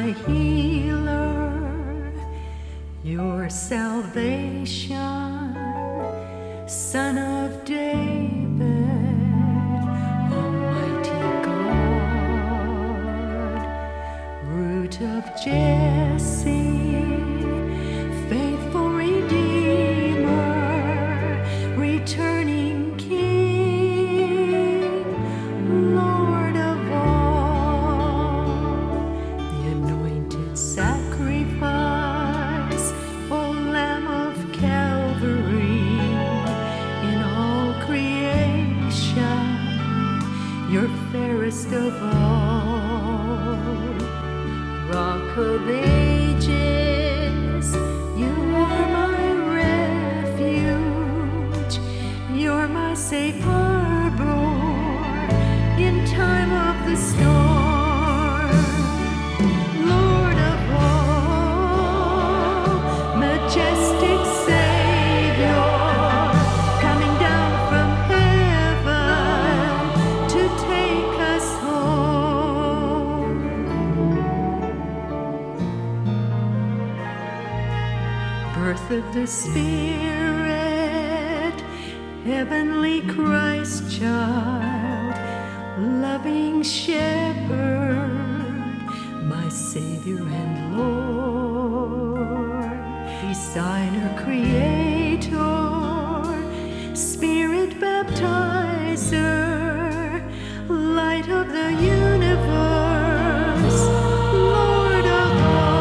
my healer, your salvation, Son of David, Almighty God, Root of Jesse, faithful Redeemer, returning King, Lord of all, the anointed sacrifice, O Lamb of Calvary, in all creation, you're fairest of all, Rock of Ages, you are my refuge, you're my safe harbor in time of the storm, Lord of all, majestic Savior, coming down from heaven to take us home. Birth of the Spirit, heavenly Christ child, loving shepherd, my Savior and Lord, designer, creator, Spirit baptizer, light of the universe, Lord of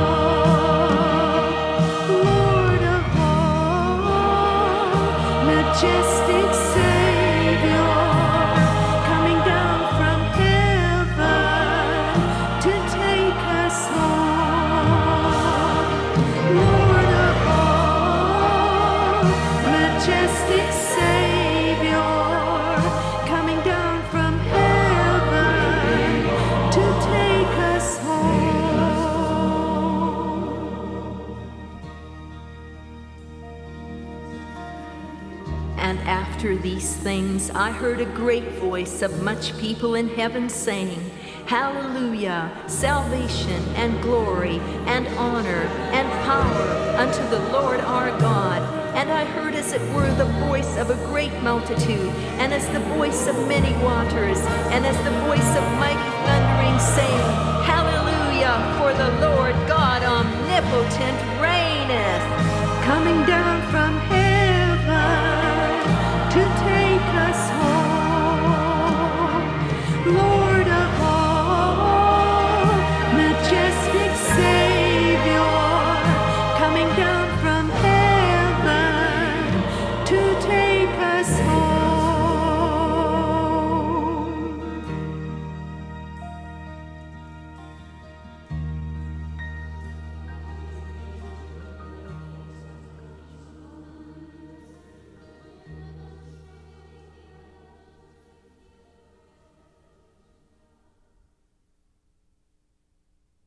all, majestic Savior, coming down from heaven to take us home, Lord of all, majestic Savior, coming down from heaven to take us home. And after these things I heard a great voice of much people in heaven saying, Hallelujah, salvation and glory and honor and power unto the Lord our God. And I heard as it were the voice of a great multitude, and as the voice of many waters, and as the voice of mighty thundering, saying, Hallelujah, for the Lord God omnipotent reigneth, coming down from heaven to take us home, Lord of all, majestic Savior, coming down from heaven to take us home.